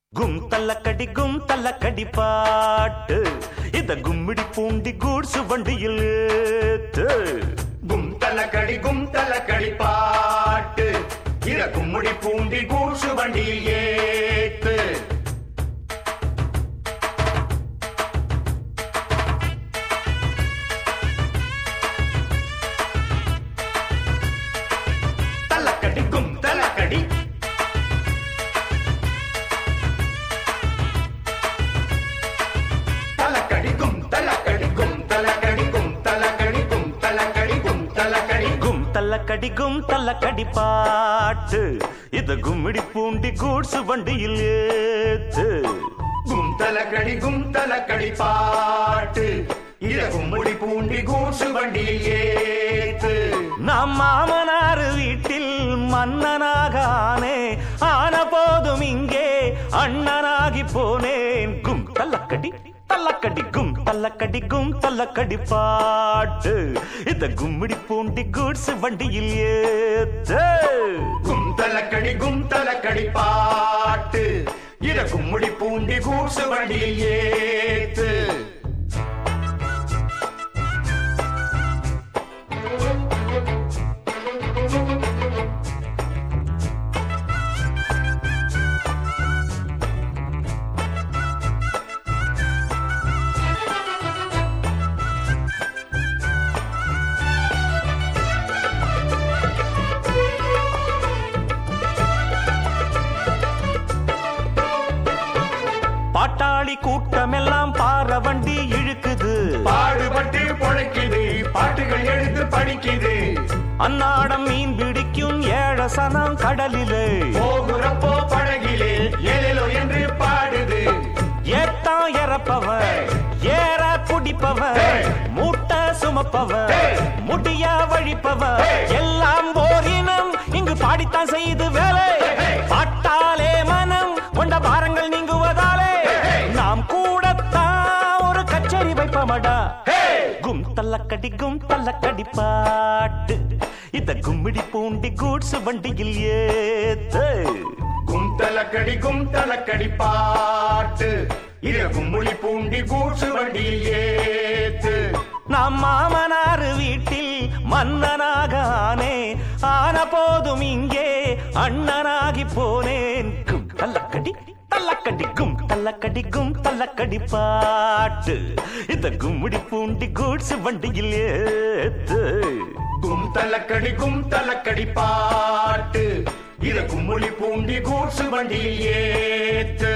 கும் தல்லக்கடி பாட்டு இத கும்மிடி பூண்டி கூட்சு வண்டியில் ஏத்து. கும் தல்லக்கடி பாட்டு இத கும்மிடி பூண்டி கூட்சு வண்டியில் ஏத்து. தல்லக்கடி கும் தல்லக்கடி கும் தல்லக்கடி பாட்டு இத கும்மிடி பூண்டி கூட்சு வண்டியில் ஏத்து. கும் தல்லக்கடி பாட்டு இத கும்மிடி பூண்டி கூட்சு வண்டியில் ஏத்து. நம் மாமனார் வீட்டில் மன்னனாகானே ஆன போதும் இங்கே அண்ணனாகி போனேன். கும் தல்லக்கடி கும் தல்லக்கடி பாட்டு இத கும்மிடி பூண்டி கூட்சு வண்டியில் ஏத்து. கும் தல்லக்கடி பாட்டு இத கும்மிடி பூண்டி கூட்சு வண்டியில் ஏத்து. பாட்டாளி கூட்டமெல்லாம் பாற வண்டி இழுக்குது, பாடுபட்டு பொழைக்குது, பாட்டுகள் எடுத்து படிக்குது. அன்னாடம் மீன் பிடிக்கும் ஏழசனம் கடலிலே போகுறப்போ படகிலே ஏலேலோ என்று பாடுது. ஏத்தா இறப்பவன் ஏற குடிப்பவன் மூட்டை சுமப்பவன் முடிய வழிப்பவன் எல்லாம் ஓரினம் இங்கு பாடித்தான் செய்து வேலை. பாட்டாலே மனம் கொண்ட பாரங்கள் நீங்குவதாலே நாம் கூடத்தான் ஒரு கச்சேரி வைப்பமடா. கும் தல்லக்கடி பாட்டு இத கும்மிடி பூண்டி கூட்சு வண்டியில் ஏத்து. கும் தல்லக்கடி பாட்டு இத கும்மிடி பூண்டி கூட்சு வண்டியில் ஏத்து. நம் மாமனார் வீட்டில் மன்னனாகானே ஆன போதும் இங்கே அண்ணனாகி போனேன். கும் தல்லக்கடி பாட்டு இத கும்மிடி பூண்டி கூட்சு வண்டியில் ஏத்து. கும் தல்லக்கடி பாட்டு இத கும்மிடி பூண்டி கூட்சு வண்டியில் ஏத்து.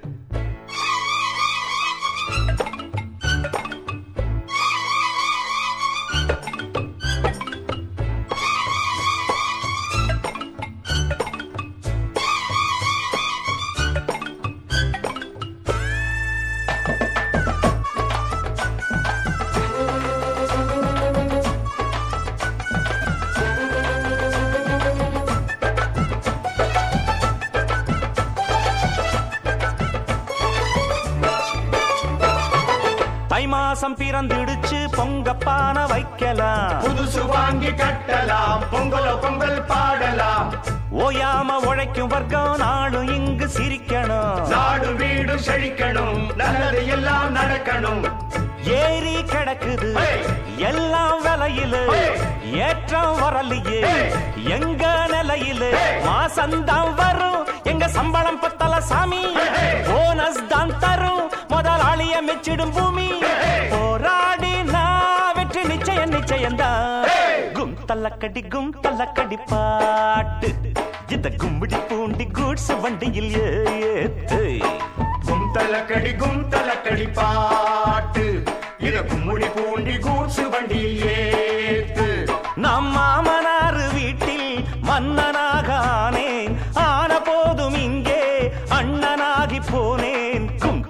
தை மாசம் பிறந்திடுச்சு பொங்கப்பான வைக்கலாம், புதுசு வாங்கி கட்டலாம், பொங்கல் பாடலாம். ஓயாம உழைக்கும் வர்க்கம் நாளும் இங்கு சிரிக்கணும், நாடு வீடு செழிக்கணும், நல்லது எல்லாம் நடக்கணும். ஏறி கிடக்குது எல்லாம் விலையில ஏற்றம் வரலையே எங்க நிலையில. மாசந்தான் வரும் எங்க சம்பளம் பத்தல சாமி, போனஸ் தான் தரும் முதலாளிய மெச்சிடும் பூமி. போராடி நான் வெற்றி நிச்சயம்தான். கும் தல்லக்கடி பாட்டு இத கும்மிடி பூண்டி கூட்சு வண்டியில் ஏத்து. கும் தல்லக்கடி பாட்டு இத கும்மிடி பூண்டி கூட்சு வண்டியில் ஏத்து. நம் மாமனார் வீட்டில் மன்னனாகானேன் ஆன போதும் இங்கே அண்ணனாகி போனேன். கும்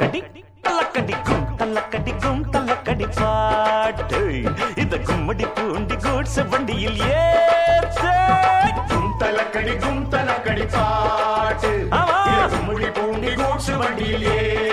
தல்லக்கடி பாட்டு இத கும்மிடி பூண்டி கூட்சு வண்டியில் ஏத்து. கும் தல்லக்கடி பாட்டு இத கும்மிடி பூண்டி கூட்சு வண்டியில் ஏத்து.